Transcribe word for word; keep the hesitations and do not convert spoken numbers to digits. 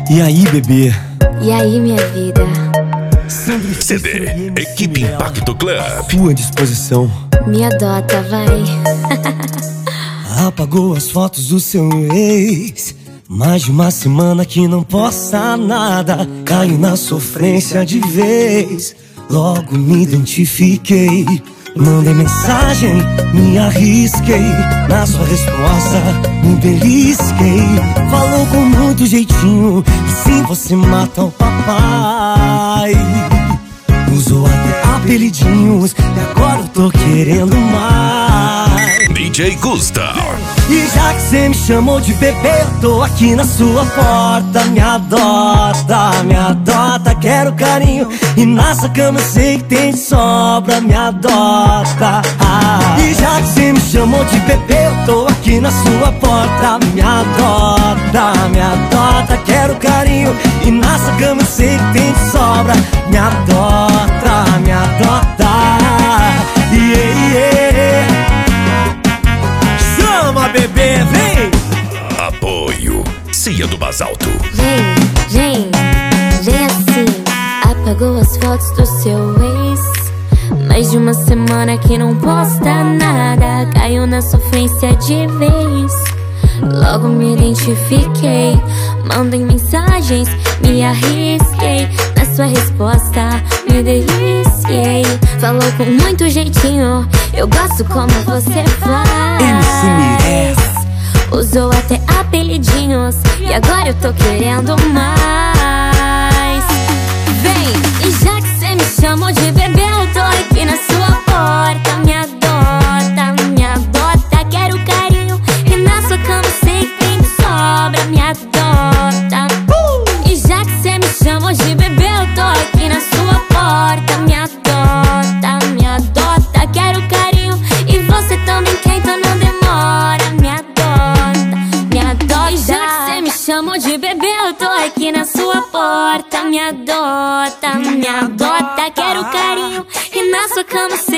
E aí, bebê? E aí, minha vida? C D Equipe Impacto Club. Sua disposição. Me adota, vai. Apagou as fotos do seu ex. Mais de uma semana que não posta nada. Caiu na sofrência de vez. Logo me identifiquei. Mandei mensagem, me arrisquei. Na sua resposta, me belisquei. Falou com muito jeitinho, assim você mata o papai. Usou até apelidinhos, e agora eu tô querendo mais. D J Gustav. E já que cê me chamou de bebê, eu tô aqui na sua porta. Me adota, me adota, quero carinho. E na sua cama eu sei que tem de sobra. Me adota. ah. E já que cê me chamou de bebê, eu tô aqui na sua porta. Me adota, me adota, quero carinho. E na sua cama eu sei que tem de sobra. Me adota, me adota. yeah, yeah. Chama, bebê, vem! Apoio Cia do Basalto. Vem, vem, vem assim. Apagou as fotos do seu ex. Mais de uma semana que não posta nada. Caiu na sofrência de vez. Logo me identifiquei. Mandei mensagens, me arrisquei. Na sua resposta, me deliciei. Falou com muito jeitinho, eu gosto como você faz. M C Mirella. Usou até apelidinhos, e agora eu tô querendo mais. Vem, e já que cê me chamou de bebê, eu tô aqui na sua porta. Me adota, me adota, quero carinho. E na sua cama sei que tem de sobra. Me adota. uh! E já que cê me chamou de bebê, eu tô aqui na sua porta. Me adota, me adota, quero carinho. E você também quer, então não demora. Me adota, me adota. E já que cê me chamou de bebê, eu tô aqui na sua porta. Me adota, me adota, quero carinho. E na sua cama